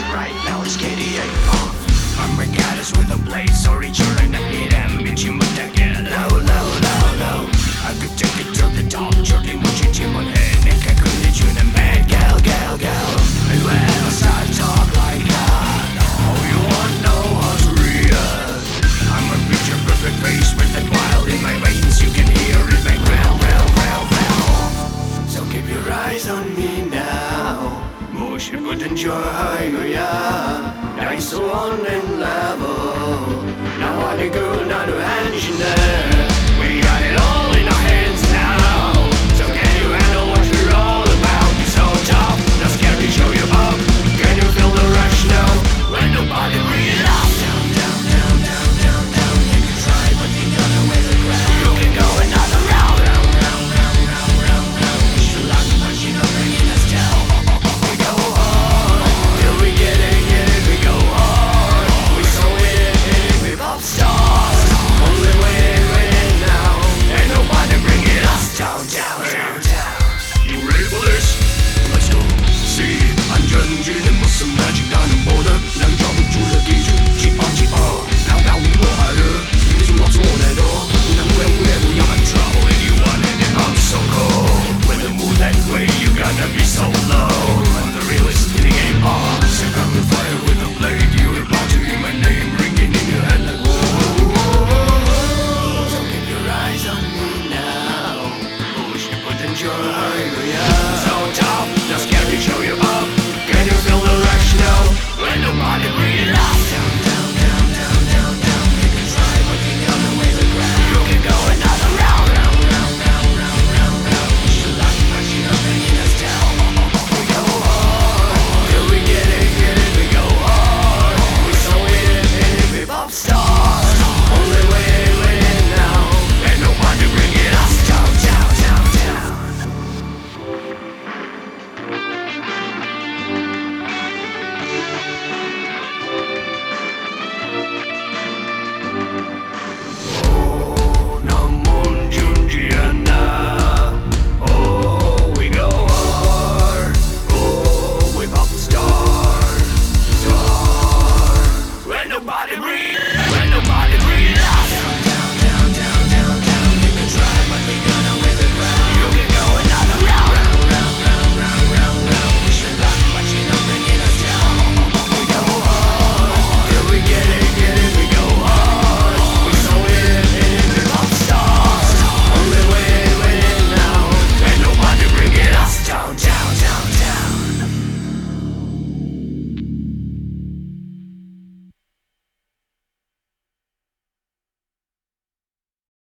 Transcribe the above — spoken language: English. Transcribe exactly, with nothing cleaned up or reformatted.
right now it's K D A. uh. I'm a goddess with a blade, sorry children, I need them, bitch you must get low, low, low, low. I could take it to the top, 저기 묻힌 팀원 해 내가 끝내주는 bad gal, gal, gal. And when I start talk like that, oh you wanna know how's real. I'm a picture perfect face with that wild in my veins, you can hear it make well, well, well, well. So keep your eyes on me now. 무엇이든 좋아할 거야. 날 쏘는